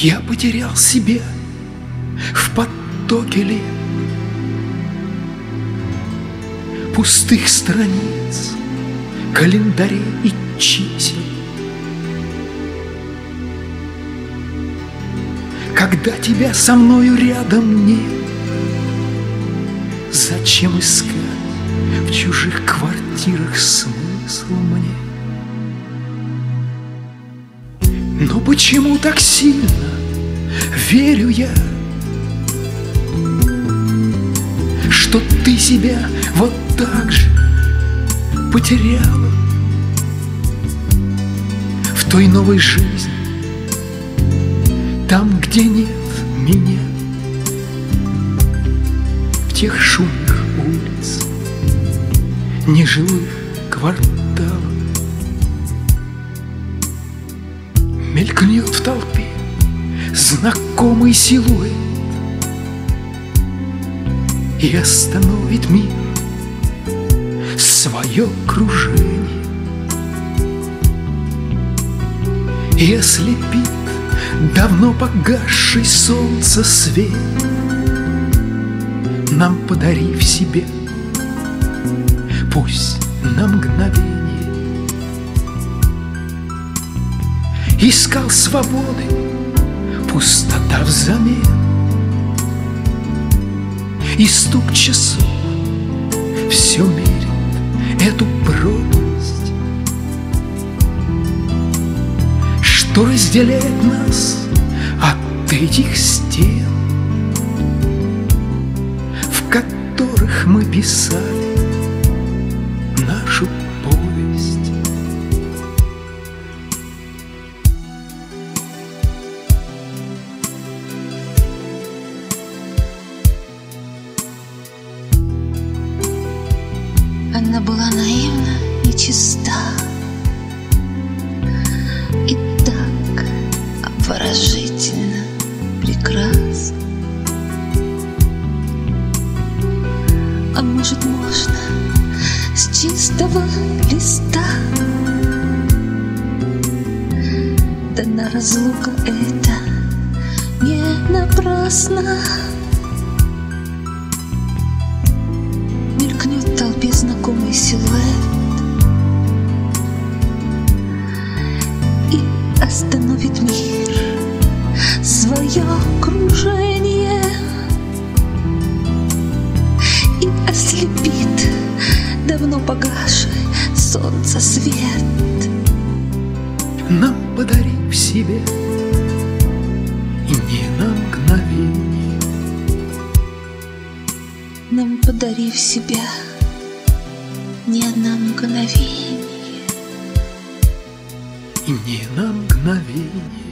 Я потерял себя в потоке лет, пустых страниц, календарей и чисел. Когда тебя со мною рядом нет, зачем искать в чужих квартирах смысл мне? Но почему так сильно верю я, что ты себя вот так же потеряла в той новой жизни, там, где нет меня, в тех шумных улиц, нежилых кварталов. Мелькнет в толпе знакомый силуэт и остановит мир свое кружение, и ослепит давно погасший солнце свет, нам подарив себе, пусть на мгновение. Искал свободы, пустота взамен, и стук часов все мерит эту пропасть, что разделяет нас от этих стен, в которых мы писали нашу повесть. Она была наивна и чиста, и так обворожительно прекрасна. А может, можно с чистого листа? Да на разлука это не напрасно. Мелькнет в толпе знакомый силуэт и остановит мир свое кружение, и ослепит давно погасший солнце свет, нам подарив себе и не на мгновение, нам подарив себя не на мгновение. и не на мгновение.